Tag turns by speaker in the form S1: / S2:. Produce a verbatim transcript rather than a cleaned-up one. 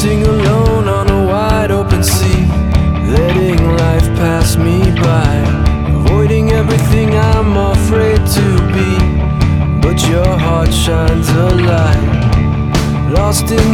S1: Drifting alone on a wide open sea, letting life pass me by, avoiding everything I'm afraid to be. But your heart shines a light, lost in